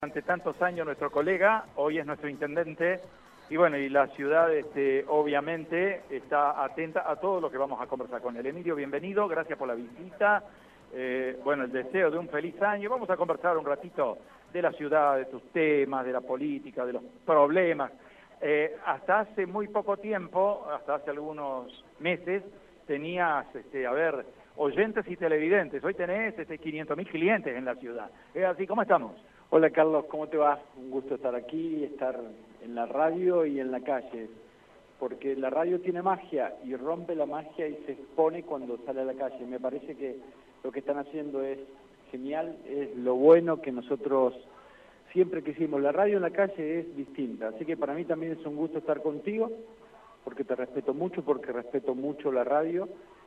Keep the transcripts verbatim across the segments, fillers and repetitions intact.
Durante tantos años nuestro colega, hoy es nuestro intendente, y bueno, y la ciudad este, obviamente está atenta a todo lo que vamos a conversar con él. Emilio, bienvenido, gracias por la visita, eh, bueno, el deseo de un feliz año. Vamos a conversar un ratito de la ciudad, de tus temas, de la política, de los problemas. Eh, hasta hace muy poco tiempo, hasta hace algunos meses, tenías, este, a ver, oyentes y televidentes. Hoy tenés este, quinientos mil clientes en la ciudad. ¿Es así? ¿Cómo estamos? Hola Carlos, ¿cómo te va? Un gusto estar aquí, estar en la radio y en la calle, porque la radio tiene magia y rompe la magia y se expone cuando sale a la calle. Me parece que lo que están haciendo es genial, es lo bueno que nosotros siempre quisimos. La radio en la calle es distinta, así que para mí también es un gusto estar contigo, porque te respeto mucho, porque respeto mucho la radio.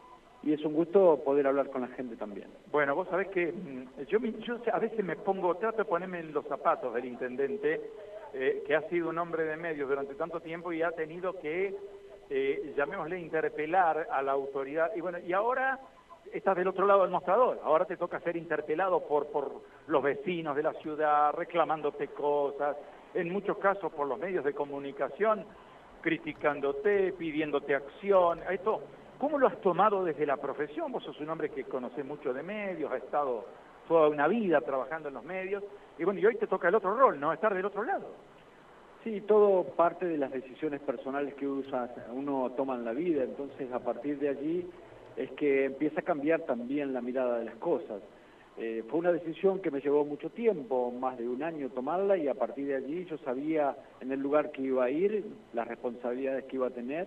Y es un gusto poder hablar con la gente también. Bueno, vos sabés que yo, yo a veces me pongo, trato de ponerme en los zapatos del intendente, eh, que ha sido un hombre de medios durante tanto tiempo y ha tenido que, eh, llamémosle, interpelar a la autoridad. Y bueno, y ahora estás del otro lado del mostrador, ahora te toca ser interpelado por, por los vecinos de la ciudad, reclamándote cosas, en muchos casos por los medios de comunicación, criticándote, pidiéndote acción. Esto, ¿cómo lo has tomado desde la profesión? Vos sos un hombre que conoce mucho de medios, ha estado toda una vida trabajando en los medios, y bueno, y hoy te toca el otro rol, ¿no? Estar del otro lado. Sí, todo parte de las decisiones personales que usa, uno toma en la vida, entonces a partir de allí es que empieza a cambiar también la mirada de las cosas. Eh, fue una decisión que me llevó mucho tiempo, más de un año tomarla, y a partir de allí yo sabía en el lugar que iba a ir, las responsabilidades que iba a tener,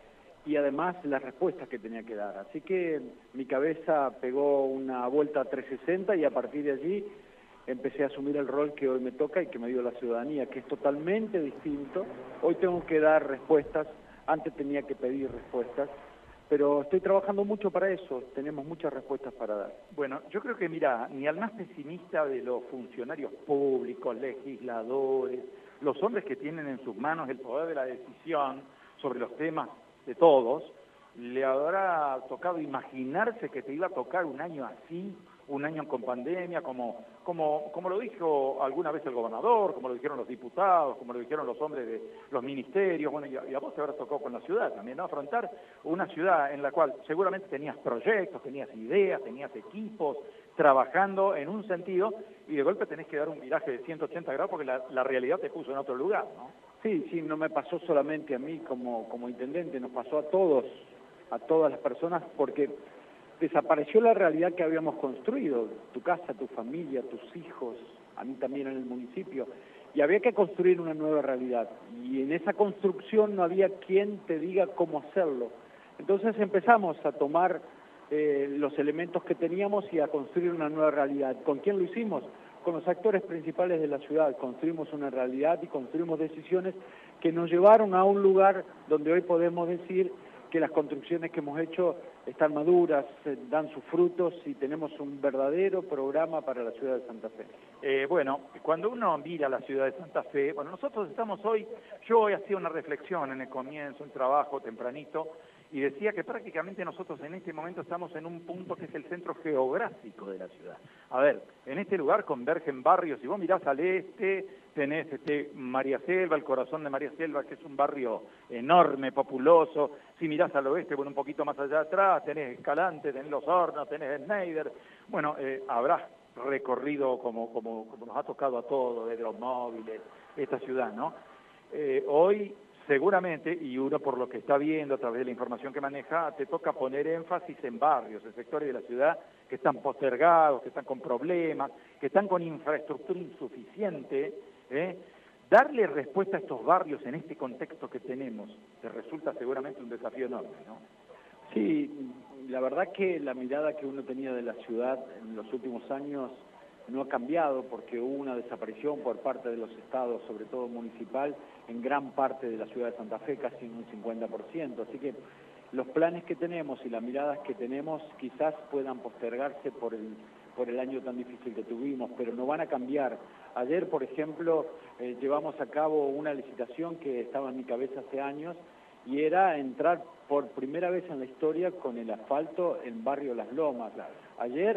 y además las respuestas que tenía que dar. Así que mi cabeza pegó una vuelta a trescientos sesenta y a partir de allí empecé a asumir el rol que hoy me toca y que me dio la ciudadanía, que es totalmente distinto. Hoy tengo que dar respuestas, antes tenía que pedir respuestas, pero estoy trabajando mucho para eso, tenemos muchas respuestas para dar. Bueno, yo creo que, mira, ni al más pesimista de los funcionarios públicos, legisladores, los hombres que tienen en sus manos el poder de la decisión sobre los temas de todos, le habrá tocado imaginarse que te iba a tocar un año así, un año con pandemia, como, como, como lo dijo alguna vez el gobernador, como lo dijeron los diputados, como lo dijeron los hombres de los ministerios, bueno, y a, y a vos te habrá tocado con la ciudad también, ¿no? Afrontar una ciudad en la cual seguramente tenías proyectos, tenías ideas, tenías equipos, trabajando en un sentido, y de golpe tenés que dar un viraje de ciento ochenta grados porque la, la realidad te puso en otro lugar, ¿no? Sí, sí, no me pasó solamente a mí como, como intendente, nos pasó a todos, a todas las personas, porque desapareció la realidad que habíamos construido, tu casa, tu familia, tus hijos, a mí también en el municipio, y había que construir una nueva realidad, y en esa construcción no había quien te diga cómo hacerlo. Entonces empezamos a tomar eh, los elementos que teníamos y a construir una nueva realidad. ¿Con quién lo hicimos? Con los actores principales de la ciudad. Construimos una realidad y construimos decisiones que nos llevaron a un lugar donde hoy podemos decir que las construcciones que hemos hecho están maduras, dan sus frutos y tenemos un verdadero programa para la ciudad de Santa Fe. Eh, bueno, cuando uno mira la ciudad de Santa Fe, bueno, nosotros estamos hoy, yo hoy hacía una reflexión en el comienzo, un trabajo tempranito, y decía que prácticamente nosotros en este momento estamos en un punto que es el centro geográfico de la ciudad. A ver, en este lugar convergen barrios, si vos mirás al este, tenés este María Selva, el corazón de María Selva, que es un barrio enorme, populoso. Si mirás al oeste, bueno, un poquito más allá atrás, tenés Escalante, tenés Los Hornos, tenés Schneider. Bueno, eh, habrás recorrido como, como, como nos ha tocado a todos, desde los móviles, esta ciudad, ¿no? Eh, hoy, seguramente, y uno por lo que está viendo a través de la información que maneja, te toca poner énfasis en barrios, en sectores de la ciudad que están postergados, que están con problemas, que están con infraestructura insuficiente, ¿eh? Darle respuesta a estos barrios en este contexto que tenemos, te resulta seguramente un desafío enorme, ¿no? Sí, la verdad que la mirada que uno tenía de la ciudad en los últimos años no ha cambiado porque hubo una desaparición por parte de los estados, sobre todo municipal, en gran parte de la ciudad de Santa Fe, casi en un cincuenta por ciento. Así que los planes que tenemos y las miradas que tenemos quizás puedan postergarse por el, por el año tan difícil que tuvimos, pero no van a cambiar. Ayer, por ejemplo, eh, llevamos a cabo una licitación que estaba en mi cabeza hace años y era entrar por primera vez en la historia con el asfalto en Barrio Las Lomas. Ayer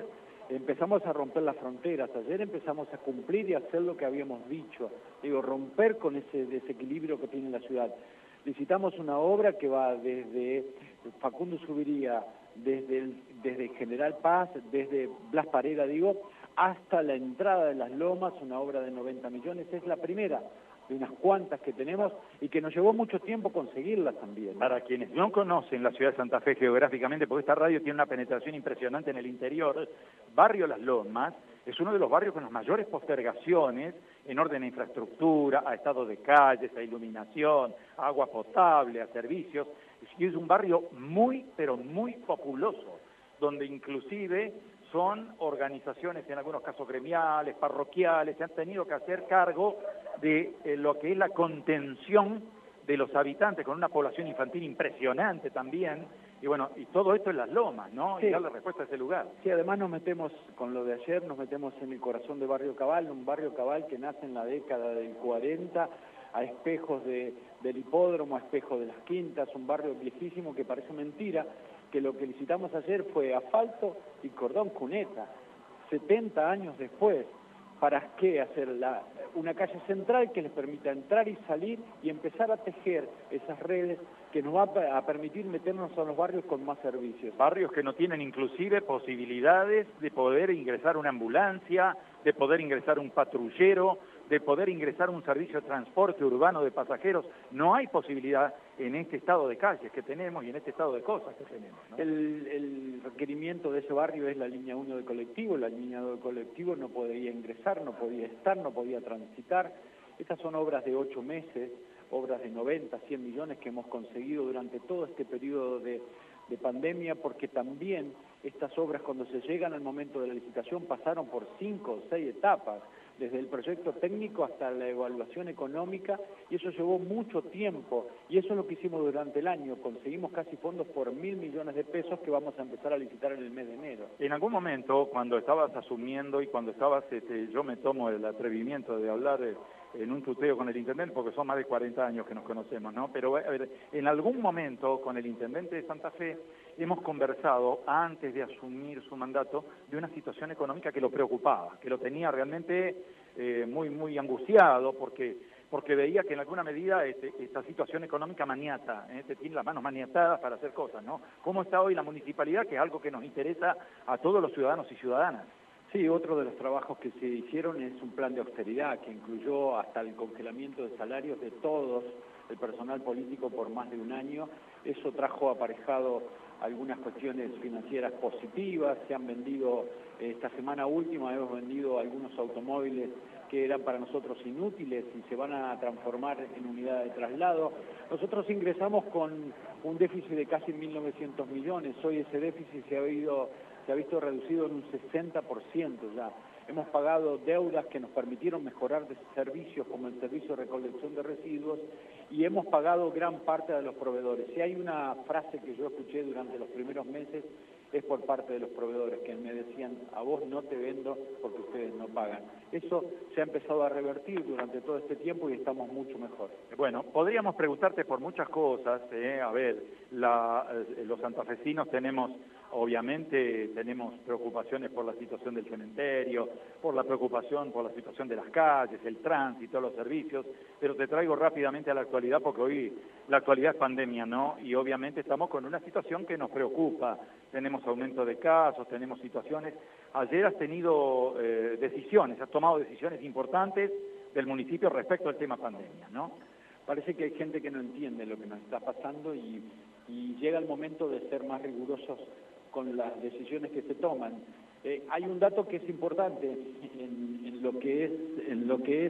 empezamos a romper las fronteras. Ayer empezamos a cumplir y hacer lo que habíamos dicho. Digo, romper con ese desequilibrio que tiene la ciudad. Licitamos una obra que va desde Facundo Subiría, desde, el, desde General Paz, desde Blas Parera, digo, hasta la entrada de Las Lomas, una obra de noventa millones. Es la primera de unas cuantas que tenemos y que nos llevó mucho tiempo conseguirla también. Para quienes no conocen la ciudad de Santa Fe geográficamente, porque esta radio tiene una penetración impresionante en el interior, Barrio Las Lomas es uno de los barrios con las mayores postergaciones en orden a infraestructura, a estado de calles, a iluminación, a agua potable, a servicios, y es un barrio muy, pero muy populoso, donde inclusive son organizaciones, en algunos casos gremiales, parroquiales, se han tenido que hacer cargo de eh, lo que es la contención de los habitantes, con una población infantil impresionante también, y bueno, y todo esto en Las Lomas, ¿no? Sí. Y darle respuesta a ese lugar. Sí, además nos metemos, con lo de ayer, nos metemos en el corazón de Barrio Cabal, un barrio Cabal que nace en la década del cuarenta, a espejos de, del hipódromo, a espejos de las quintas, un barrio viejísimo que parece mentira, que lo que licitamos ayer fue asfalto y cordón cuneta, setenta años después. ¿Para qué hacer la, una calle central que les permita entrar y salir y empezar a tejer esas redes que nos va a, a permitir meternos a los barrios con más servicios? Barrios que no tienen inclusive posibilidades de poder ingresar una ambulancia, de poder ingresar un patrullero, de poder ingresar un servicio de transporte urbano de pasajeros. No hay posibilidad en este estado de calles que tenemos y en este estado de cosas que tenemos, ¿no? El, el requerimiento de ese barrio es la línea uno de colectivo. La línea dos de colectivo no podía ingresar, no podía estar, no podía transitar. Estas son obras de ocho meses, obras de noventa, cien millones que hemos conseguido durante todo este periodo de, de pandemia, porque también estas obras, cuando se llegan al momento de la licitación, pasaron por cinco o seis etapas, desde el proyecto técnico hasta la evaluación económica, y eso llevó mucho tiempo, y eso es lo que hicimos durante el año. Conseguimos casi fondos por mil millones de pesos que vamos a empezar a licitar en el mes de enero. En algún momento, cuando estabas asumiendo y cuando estabas, este, yo me tomo el atrevimiento de hablar eh, en un tuteo con el intendente, porque son más de cuarenta años que nos conocemos, ¿no? Pero, a ver, en algún momento con el intendente de Santa Fe hemos conversado, antes de asumir su mandato, de una situación económica que lo preocupaba, que lo tenía realmente eh, muy, muy angustiado, porque, porque veía que en alguna medida este, esta situación económica maniata, ¿eh? Te tiene las manos maniatadas para hacer cosas, ¿no? ¿Cómo está hoy la municipalidad? Que es algo que nos interesa a todos los ciudadanos y ciudadanas. Sí, otro de los trabajos que se hicieron es un plan de austeridad que incluyó hasta el congelamiento de salarios de todos el personal político por más de un año. Eso trajo aparejado algunas cuestiones financieras positivas. Se han vendido, esta semana última hemos vendido algunos automóviles que eran para nosotros inútiles y se van a transformar en unidad de traslado. Nosotros ingresamos con un déficit de casi mil novecientos millones. Hoy ese déficit se ha ido... se ha visto reducido en un sesenta por ciento ya. Hemos pagado deudas que nos permitieron mejorar de servicios como el servicio de recolección de residuos y hemos pagado gran parte de los proveedores. Si hay una frase que yo escuché durante los primeros meses es por parte de los proveedores, que me decían, a vos no te vendo porque ustedes no pagan. Eso se ha empezado a revertir durante todo este tiempo y estamos mucho mejor. Bueno, podríamos preguntarte por muchas cosas, ¿eh? A ver, la, eh, los santafesinos tenemos, obviamente, tenemos preocupaciones por la situación del cementerio, por la preocupación por la situación de las calles, el tránsito, los servicios, pero te traigo rápidamente a la actualidad porque hoy la actualidad es pandemia, ¿no? Y obviamente estamos con una situación que nos preocupa. Tenemos aumento de casos, tenemos situaciones. Ayer has tenido eh, decisiones, has tomado decisiones importantes del municipio respecto al tema pandemia, ¿no? Parece que hay gente que no entiende lo que nos está pasando y, y llega el momento de ser más rigurosos con las decisiones que se toman. Eh, hay un dato que es importante en, en lo que es, en lo que es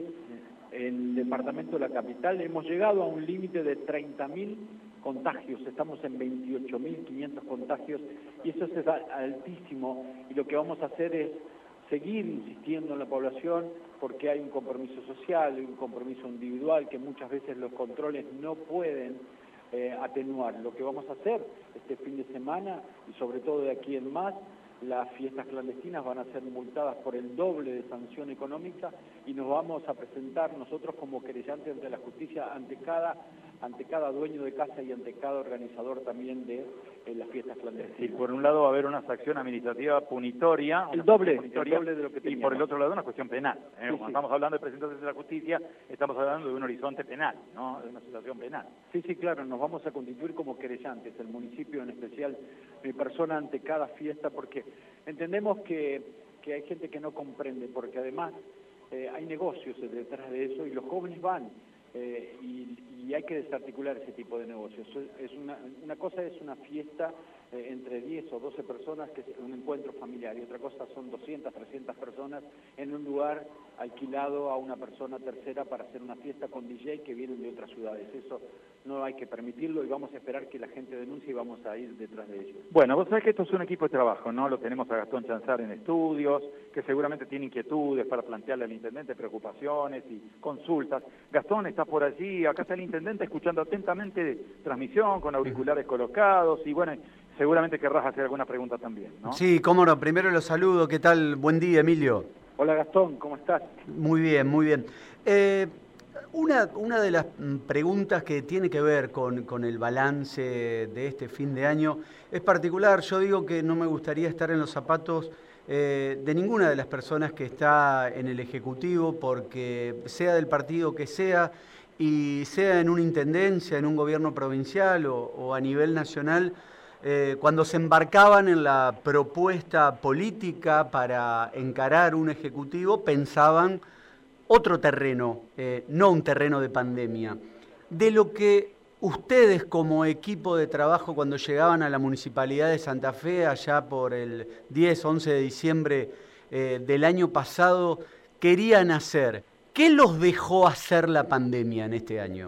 el departamento de la capital. Hemos llegado a un límite de treinta mil contagios, estamos en veintiocho mil quinientos contagios y eso es altísimo y lo que vamos a hacer es seguir insistiendo en la población porque hay un compromiso social, hay un compromiso individual que muchas veces los controles no pueden eh, atenuar. Lo que vamos a hacer este fin de semana y sobre todo de aquí en más, las fiestas clandestinas van a ser multadas por el doble de sanción económica y nos vamos a presentar nosotros como querellantes ante la justicia, ante cada ante cada dueño de casa y ante cada organizador también de eh, las fiestas clandestinas. Sí, por un lado va a haber una acción administrativa punitoria, el doble, punitoria, el doble de lo que teníamos. Y por el otro lado una cuestión penal. ¿eh? Sí, Cuando sí. estamos hablando de presentarse ante la justicia, estamos hablando de un horizonte penal, ¿no? De una situación penal. Sí, sí, claro, nos vamos a constituir como querellantes, el municipio en especial, mi persona ante cada fiesta, porque entendemos que, que hay gente que no comprende, porque además eh, hay negocios detrás de eso y los jóvenes van. Eh, y, y hay que desarticular ese tipo de negocios. Es una, una cosa es una fiesta eh, entre diez o doce personas, que es un encuentro familiar, y otra cosa son doscientas, trescientas personas en un lugar alquilado a una persona tercera para hacer una fiesta con D J que vienen de otras ciudades. Eso no hay que permitirlo y vamos a esperar que la gente denuncie y vamos a ir detrás de ellos. Bueno, vos sabés que esto es un equipo de trabajo, ¿no? Lo tenemos a Gastón Chanzar en estudios, que seguramente tiene inquietudes para plantearle al intendente preocupaciones y consultas. Gastón está por allí, acá está el intendente escuchando atentamente de transmisión, con auriculares colocados, y bueno, seguramente querrás hacer alguna pregunta también, ¿no? Sí, cómo no, primero los saludo, ¿qué tal? Buen día, Emilio. Hola Gastón, ¿cómo estás? Muy bien, muy bien. Eh, una, una de las preguntas que tiene que ver con, con el balance de este fin de año es particular. Yo digo que no me gustaría estar en los zapatos eh, de ninguna de las personas que está en el Ejecutivo, porque sea del partido que sea, y sea en una intendencia, en un gobierno provincial o, o a nivel nacional, eh, cuando se embarcaban en la propuesta política para encarar un ejecutivo, pensaban otro terreno, eh, no un terreno de pandemia. De lo que ustedes como equipo de trabajo cuando llegaban a la Municipalidad de Santa Fe, allá por el diez, once de diciembre eh, del año pasado, querían hacer, ¿qué los dejó hacer la pandemia en este año?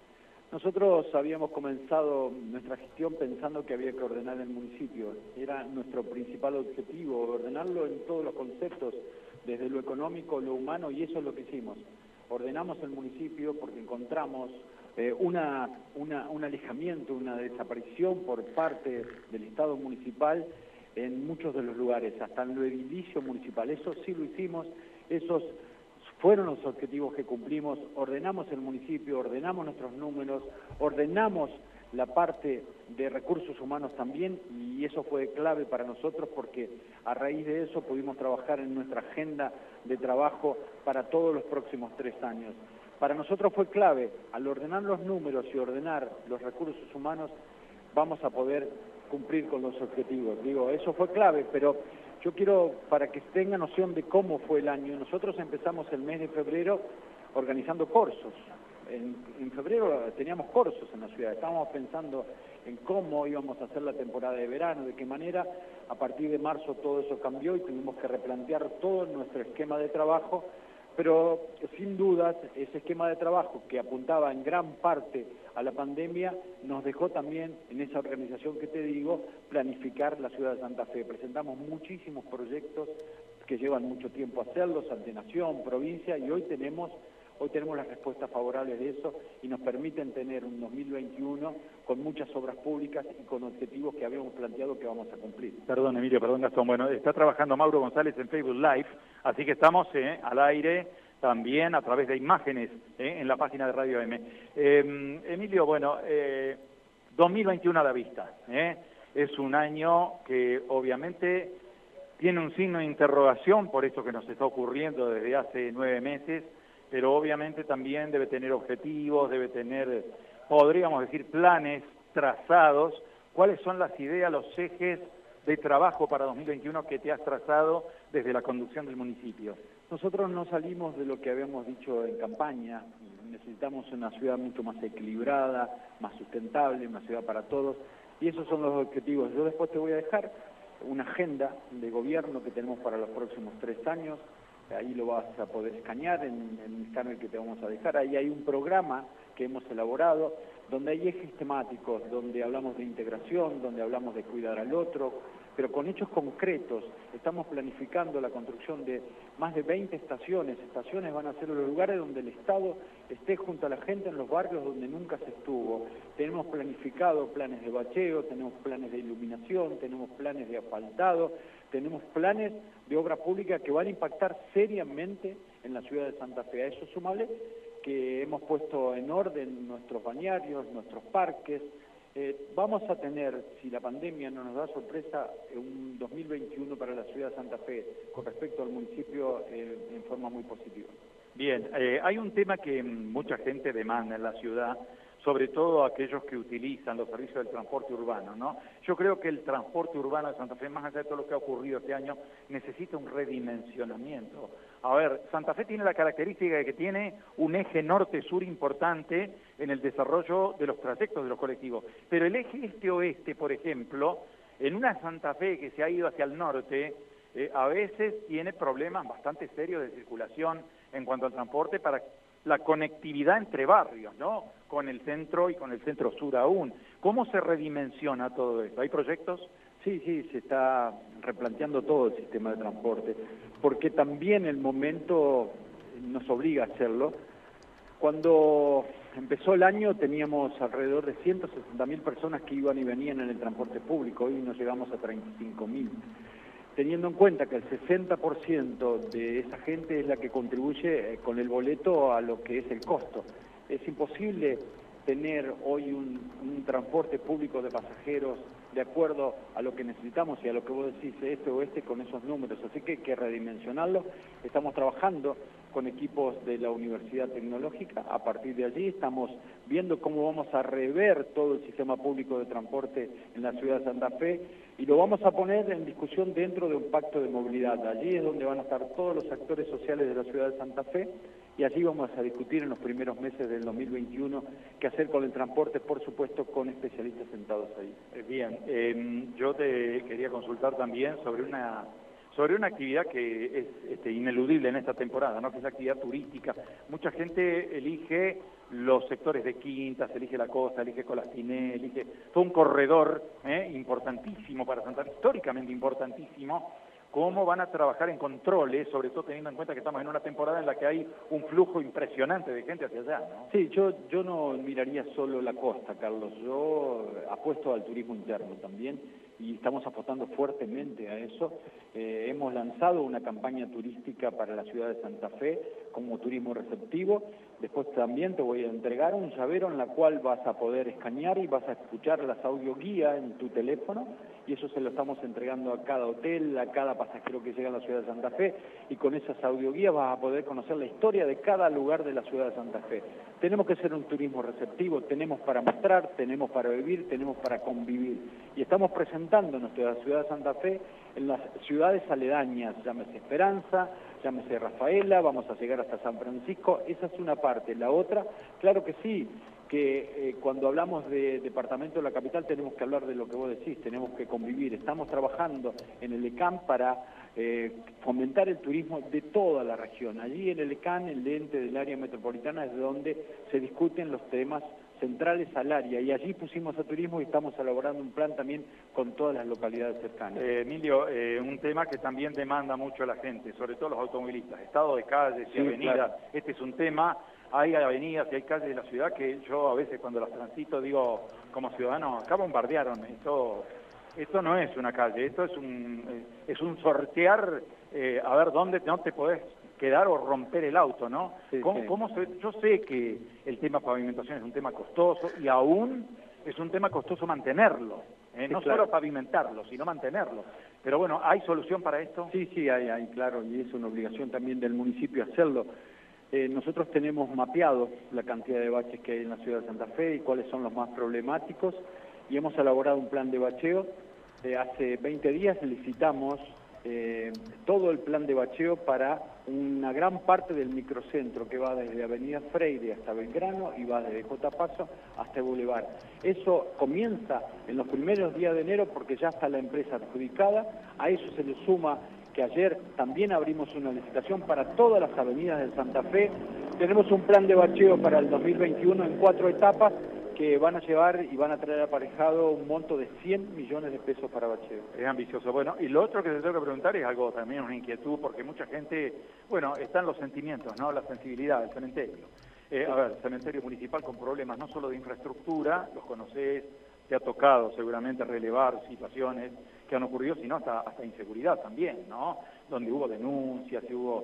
Nosotros habíamos comenzado nuestra gestión pensando que había que ordenar el municipio. Era nuestro principal objetivo, ordenarlo en todos los conceptos, desde lo económico, lo humano, y eso es lo que hicimos. Ordenamos el municipio porque encontramos eh, una, una, un alejamiento, una desaparición por parte del Estado municipal en muchos de los lugares, hasta en lo edilicio municipal. Eso sí lo hicimos, esos fueron los objetivos que cumplimos. Ordenamos el municipio, ordenamos nuestros números, ordenamos la parte de recursos humanos también, y eso fue clave para nosotros porque a raíz de eso pudimos trabajar en nuestra agenda de trabajo para todos los próximos tres años. Para nosotros fue clave, al ordenar los números y ordenar los recursos humanos, vamos a poder cumplir con los objetivos. Digo, eso fue clave, pero yo quiero, para que tengan noción de cómo fue el año, nosotros empezamos el mes de febrero organizando cursos. En, en febrero teníamos cursos en la ciudad, estábamos pensando en cómo íbamos a hacer la temporada de verano, de qué manera. A partir de marzo todo eso cambió y tuvimos que replantear todo nuestro esquema de trabajo, pero sin dudas ese esquema de trabajo que apuntaba en gran parte a la pandemia nos dejó también en esa organización que te digo planificar la ciudad de Santa Fe. Presentamos muchísimos proyectos que llevan mucho tiempo hacerlos ante nación, provincia, y hoy tenemos Hoy tenemos las respuestas favorables de eso y nos permiten tener un dos mil veintiuno con muchas obras públicas y con objetivos que habíamos planteado que vamos a cumplir. Perdón, Emilio, perdón, Gastón. Bueno, está trabajando Mauro González en Facebook Live, así que estamos eh, al aire también a través de imágenes eh, en la página de Radio M. Eh, Emilio, bueno, eh, dos mil veintiuno a la vista. Eh, es un año que obviamente tiene un signo de interrogación por esto que nos está ocurriendo desde hace nueve meses, pero obviamente también debe tener objetivos, debe tener, podríamos decir, planes trazados. ¿Cuáles son las ideas, los ejes de trabajo para dos mil veintiuno que te has trazado desde la conducción del municipio? Nosotros no salimos de lo que habíamos dicho en campaña. Necesitamos una ciudad mucho más equilibrada, más sustentable, una ciudad para todos, y esos son los objetivos. Yo después te voy a dejar una agenda de gobierno que tenemos para los próximos tres años. Ahí lo vas a poder escanear en, en el escáner que te vamos a dejar. Ahí hay un programa que hemos elaborado donde hay ejes temáticos, donde hablamos de integración, donde hablamos de cuidar al otro, pero con hechos concretos. Estamos planificando la construcción de más de veinte estaciones. Estaciones van a ser los lugares donde el Estado esté junto a la gente en los barrios donde nunca se estuvo. Tenemos planificado planes de bacheo, tenemos planes de iluminación, tenemos planes de asfaltado, tenemos planes de obra pública que van a impactar seriamente en la ciudad de Santa Fe. A eso sumale que hemos puesto en orden nuestros bañarios, nuestros parques. Eh, vamos a tener, si la pandemia no nos da sorpresa, un dos mil veintiuno para la ciudad de Santa Fe con respecto al municipio eh, en forma muy positiva. Bien, eh, hay un tema que mucha gente demanda en la ciudad, sobre todo aquellos que utilizan los servicios del transporte urbano, ¿no? Yo creo que el transporte urbano de Santa Fe, más allá de todo lo que ha ocurrido este año, necesita un redimensionamiento. A ver, Santa Fe tiene la característica de que tiene un eje norte-sur importante en el desarrollo de los trayectos de los colectivos, pero el eje este-oeste, por ejemplo, en una Santa Fe que se ha ido hacia el norte, eh, a veces tiene problemas bastante serios de circulación en cuanto al transporte para la conectividad entre barrios, ¿no? Con el centro y con el centro sur aún. ¿Cómo se redimensiona todo esto? ¿Hay proyectos? Sí, sí, se está replanteando todo el sistema de transporte, porque también el momento nos obliga a hacerlo. Cuando empezó el año teníamos alrededor de ciento sesenta mil personas que iban y venían en el transporte público, hoy nos llegamos a treinta y cinco mil. Teniendo en cuenta que el sesenta por ciento de esa gente es la que contribuye con el boleto a lo que es el costo. Es imposible tener hoy un, un transporte público de pasajeros de acuerdo a lo que necesitamos y a lo que vos decís, este o este, con esos números. Así que hay que redimensionarlo. Estamos trabajando con equipos de la Universidad Tecnológica. A partir de allí estamos viendo cómo vamos a rever todo el sistema público de transporte en la ciudad de Santa Fe y lo vamos a poner en discusión dentro de un pacto de movilidad. Allí es donde van a estar todos los actores sociales de la ciudad de Santa Fe y allí vamos a discutir en los primeros meses del dos mil veintiuno qué hacer con el transporte, por supuesto con especialistas sentados ahí. Bien, eh, yo te quería consultar también sobre una sobre una actividad que es este, ineludible en esta temporada, ¿no? Que es la actividad turística. Mucha gente elige los sectores de Quintas, elige la costa, elige Colastiné, elige todo un corredor eh, importantísimo para Santa Fe, históricamente importantísimo. ¿Cómo van a trabajar en controles, sobre todo teniendo en cuenta que estamos en una temporada en la que hay un flujo impresionante de gente hacia allá, ¿no? Sí, yo, yo no miraría solo la costa, Carlos. Yo apuesto al turismo interno también y estamos apostando fuertemente a eso. Eh, hemos lanzado una campaña turística para la ciudad de Santa Fe como turismo receptivo. Después también te voy a entregar un llavero en la cual vas a poder escanear y vas a escuchar las audioguías en tu teléfono y eso se lo estamos entregando a cada hotel, a cada pasajero que llega a la ciudad de Santa Fe y con esas audioguías vas a poder conocer la historia de cada lugar de la ciudad de Santa Fe. Tenemos que ser un turismo receptivo, tenemos para mostrar, tenemos para vivir, tenemos para convivir y estamos presentando nuestra ciudad de Santa Fe en las ciudades aledañas, llámese Esperanza, llámese Rafaela, vamos a llegar hasta San Francisco, esa es una parte. La otra, claro que sí, que eh, cuando hablamos de departamento de la capital tenemos que hablar de lo que vos decís, tenemos que convivir. Estamos trabajando en el ECAM para eh, fomentar el turismo de toda la región. Allí en el ECAM, el ente del área metropolitana, es donde se discuten los temas centrales al área y allí pusimos a turismo y estamos elaborando un plan también con todas las localidades cercanas. Eh, Emilio, eh, un tema que también demanda mucho a la gente, sobre todo los automovilistas, estado de calles y sí, avenidas, claro. Este es un tema, hay avenidas y hay calles de la ciudad que yo a veces cuando las transito digo como ciudadano, acá bombardearon, esto, esto no es una calle, esto es un, es un sortear, eh, a ver dónde no te podés quedar o romper el auto, ¿no? Sí, ¿Cómo, sí. cómo se, yo sé que el tema pavimentación es un tema costoso y aún es un tema costoso mantenerlo, ¿eh? Sí, no claro. solo pavimentarlo, sino mantenerlo. Pero bueno, ¿hay solución para esto? Sí, sí, hay, hay, claro, y es una obligación también del municipio hacerlo. Eh, nosotros tenemos mapeado la cantidad de baches que hay en la ciudad de Santa Fe y cuáles son los más problemáticos y hemos elaborado un plan de bacheo. Eh, hace veinte días licitamos eh, todo el plan de bacheo para una gran parte del microcentro que va desde Avenida Freire hasta Belgrano y va desde J. Paso hasta el Boulevard. Eso comienza en los primeros días de enero porque ya está la empresa adjudicada, a eso se le suma que ayer también abrimos una licitación para todas las avenidas de Santa Fe. Tenemos un plan de bacheo para el dos mil veintiuno en cuatro etapas que van a llevar y van a traer aparejado un monto de cien millones de pesos para bacheo. Es ambicioso. Bueno, y lo otro que te tengo que preguntar es algo también, una inquietud, porque mucha gente, bueno, están los sentimientos, ¿no? La sensibilidad del cementerio. Eh, a ver, cementerio municipal con problemas no solo de infraestructura, los conocés, te ha tocado seguramente relevar situaciones que han ocurrido, sino hasta, hasta inseguridad también, ¿no? Donde hubo denuncias y hubo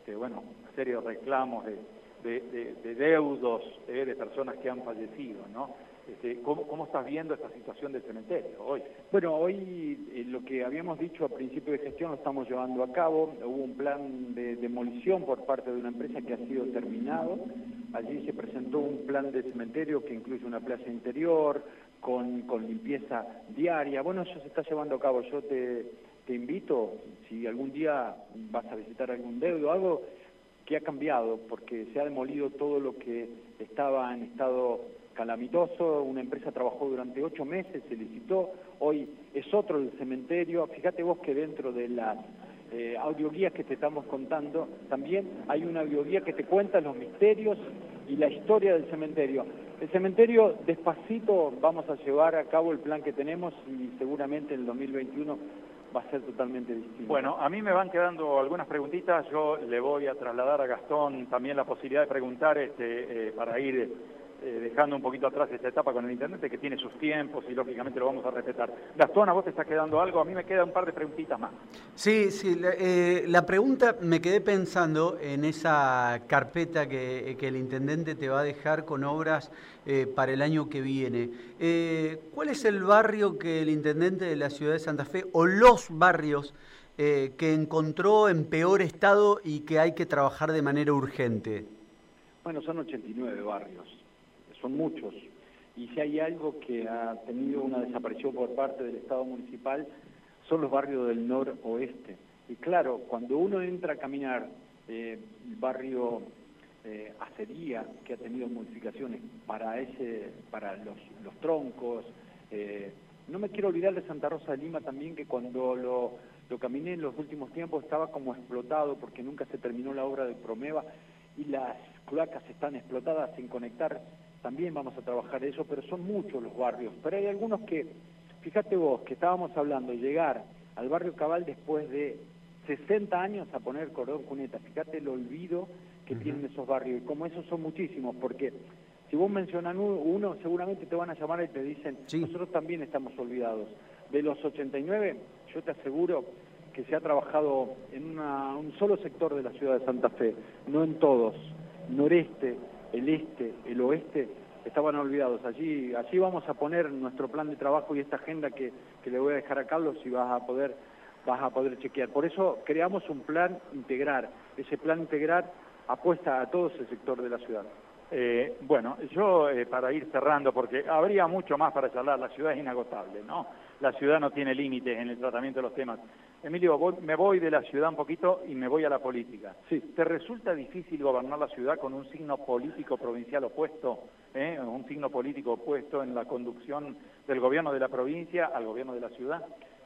este, bueno, una serie de reclamos de, de, de, de deudos eh, de personas que han fallecido, ¿no? Este, ¿cómo, ¿Cómo estás viendo esta situación del cementerio hoy? Bueno, hoy eh, lo que habíamos dicho a principio de gestión lo estamos llevando a cabo. Hubo un plan de demolición por parte de una empresa que ha sido terminado. Allí se presentó un plan de cementerio que incluye una plaza interior, con, con limpieza diaria. Bueno, eso se está llevando a cabo. Yo te, te invito, si algún día vas a visitar algún deudo, algo que ha cambiado, porque se ha demolido todo lo que estaba en estado calamitoso. Una empresa trabajó durante ocho meses, se licitó, hoy es otro el cementerio. Fíjate vos que dentro de las eh, audioguías que te estamos contando, también hay una audioguía que te cuenta los misterios y la historia del cementerio. El cementerio, despacito, vamos a llevar a cabo el plan que tenemos y seguramente en el dos mil veintiuno va a ser totalmente distinto. Bueno, a mí me van quedando algunas preguntitas, yo le voy a trasladar a Gastón también la posibilidad de preguntar este, eh, para ir eh, dejando un poquito atrás esta etapa con el intendente, que tiene sus tiempos y lógicamente lo vamos a respetar. Gastón, ¿a vos te está quedando algo? A mí me queda un par de preguntitas más. Sí, sí, la, eh, la pregunta, me quedé pensando en esa carpeta que, que el intendente te va a dejar con obras eh, para el año que viene. Eh, ¿Cuál es el barrio que el intendente de la ciudad de Santa Fe, o los barrios eh, que encontró en peor estado y que hay que trabajar de manera urgente? Bueno, son ochenta y nueve barrios, son muchos, y si hay algo que ha tenido una desaparición por parte del Estado municipal, son los barrios del noroeste. Y claro, cuando uno entra a caminar eh, el barrio eh, Acería, que ha tenido modificaciones para ese, para los, los troncos, eh, no me quiero olvidar de Santa Rosa de Lima también, que cuando lo, lo caminé en los últimos tiempos estaba como explotado porque nunca se terminó la obra de Promeva y las cloacas están explotadas sin conectar. También vamos a trabajar eso, pero son muchos los barrios. Pero hay algunos que, fíjate vos, que estábamos hablando de llegar al barrio Cabal después de sesenta años a poner cordón cuneta. Fíjate el olvido que uh-huh. tienen esos barrios. Y como esos son muchísimos, porque si vos mencionas uno, seguramente te van a llamar y te dicen, sí, nosotros también estamos olvidados. De los ochenta y nueve, yo te aseguro que se ha trabajado en una, un solo sector de la ciudad de Santa Fe, no en todos. Noreste, el este, el oeste, estaban olvidados. Allí, allí vamos a poner nuestro plan de trabajo y esta agenda que, que le voy a dejar a Carlos y vas a poder, vas a poder chequear. Por eso creamos un plan integral. Ese plan integral apuesta a todo ese sector de la ciudad. Eh, bueno, yo eh, para ir cerrando, porque habría mucho más para charlar, la ciudad es inagotable, ¿no? La ciudad no tiene límites en el tratamiento de los temas. Emilio, voy, me voy de la ciudad un poquito y me voy a la política. Sí. ¿Te resulta difícil gobernar la ciudad con un signo político provincial opuesto, eh? un signo político opuesto en la conducción del gobierno de la provincia al gobierno de la ciudad?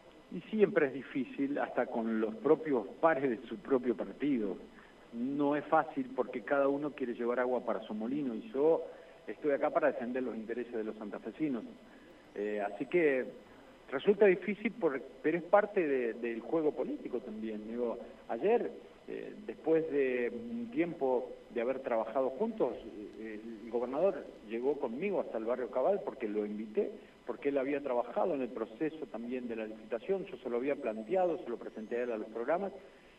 Y siempre es difícil, hasta con los propios pares de su propio partido. No es fácil porque cada uno quiere llevar agua para su molino y yo estoy acá para defender los intereses de los santafesinos. Eh, así que resulta difícil, por, pero es parte de, del juego político también. Digo, ayer, eh, después de un tiempo de haber trabajado juntos, eh, el gobernador llegó conmigo hasta el barrio Cabal porque lo invité, porque él había trabajado en el proceso también de la licitación, yo se lo había planteado, se lo presenté a él a los programas,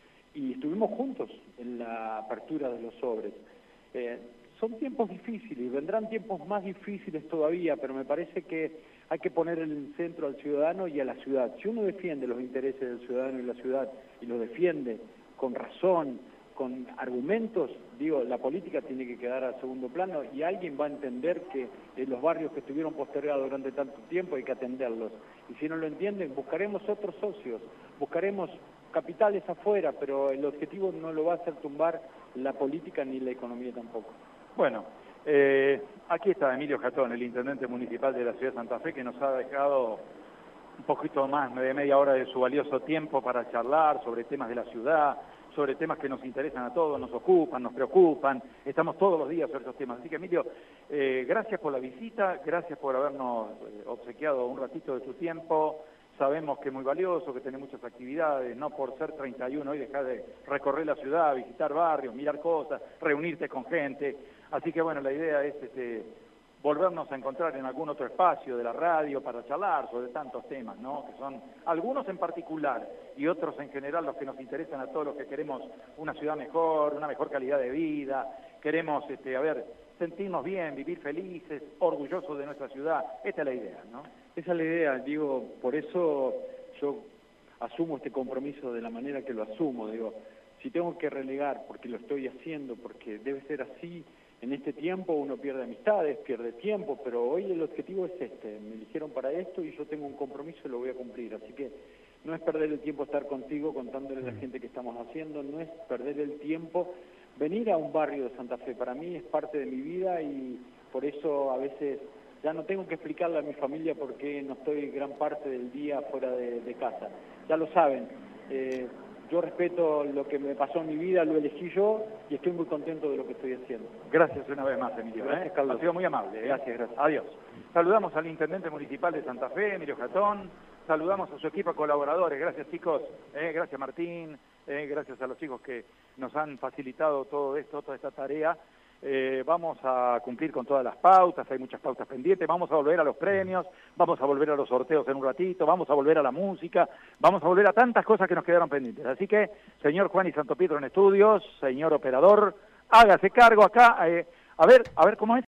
y estuvimos juntos en la apertura de los sobres. Eh, son tiempos difíciles, vendrán tiempos más difíciles todavía, pero me parece que hay que poner en el centro al ciudadano y a la ciudad. Si uno defiende los intereses del ciudadano y la ciudad, y los defiende con razón, con argumentos, digo, la política tiene que quedar a segundo plano y alguien va a entender que eh, los barrios que estuvieron postergados durante tanto tiempo hay que atenderlos. Y si no lo entienden, buscaremos otros socios, buscaremos capitales afuera, pero el objetivo no lo va a hacer tumbar la política ni la economía tampoco. Bueno, eh, aquí está Emilio Jatón, el intendente municipal de la ciudad de Santa Fe, que nos ha dejado un poquito más de media hora de su valioso tiempo para charlar sobre temas de la ciudad, sobre temas que nos interesan a todos, nos ocupan, nos preocupan, estamos todos los días sobre esos temas. Así que, Emilio, eh, gracias por la visita, gracias por habernos eh, obsequiado un ratito de tu tiempo. Sabemos que es muy valioso, que tenés muchas actividades, no por ser treinta y uno hoy dejar de recorrer la ciudad, visitar barrios, mirar cosas, reunirte con gente. Así que bueno, la idea es este, volvernos a encontrar en algún otro espacio de la radio para charlar sobre tantos temas, ¿no? Que son algunos en particular y otros en general los que nos interesan a todos los que queremos una ciudad mejor, una mejor calidad de vida, queremos, este, a ver, sentirnos bien, vivir felices, orgullosos de nuestra ciudad. Esta es la idea, ¿no? Esa es la idea, digo, por eso yo asumo este compromiso de la manera que lo asumo, digo, si tengo que relegar, porque lo estoy haciendo, porque debe ser así. En este tiempo uno pierde amistades, pierde tiempo, pero hoy el objetivo es este, me eligieron para esto y yo tengo un compromiso y lo voy a cumplir, así que no es perder el tiempo estar contigo contándole a la gente que estamos haciendo, no es perder el tiempo venir a un barrio de Santa Fe, para mí es parte de mi vida y por eso a veces ya no tengo que explicarle a mi familia por qué no estoy gran parte del día fuera de, de casa, ya lo saben. Eh, Yo respeto lo que me pasó en mi vida, lo elegí yo y estoy muy contento de lo que estoy haciendo. Gracias una vez más, Emilio. Gracias, ¿eh? Carlos. Ha sido muy amable. ¿eh? Gracias, gracias. Adiós. Saludamos al Intendente Municipal de Santa Fe, Emilio Jatón. Saludamos a su equipo de colaboradores. Gracias, chicos. ¿eh? Gracias, Martín. ¿eh? Gracias a los chicos que nos han facilitado todo esto, toda esta tarea. Eh, vamos a cumplir con todas las pautas, hay muchas pautas pendientes, vamos a volver a los premios, vamos a volver a los sorteos en un ratito, vamos a volver a la música, vamos a volver a tantas cosas que nos quedaron pendientes. Así que, señor Juan y Santo Pietro en estudios, señor operador, hágase cargo acá, eh, a ver, a ver cómo es.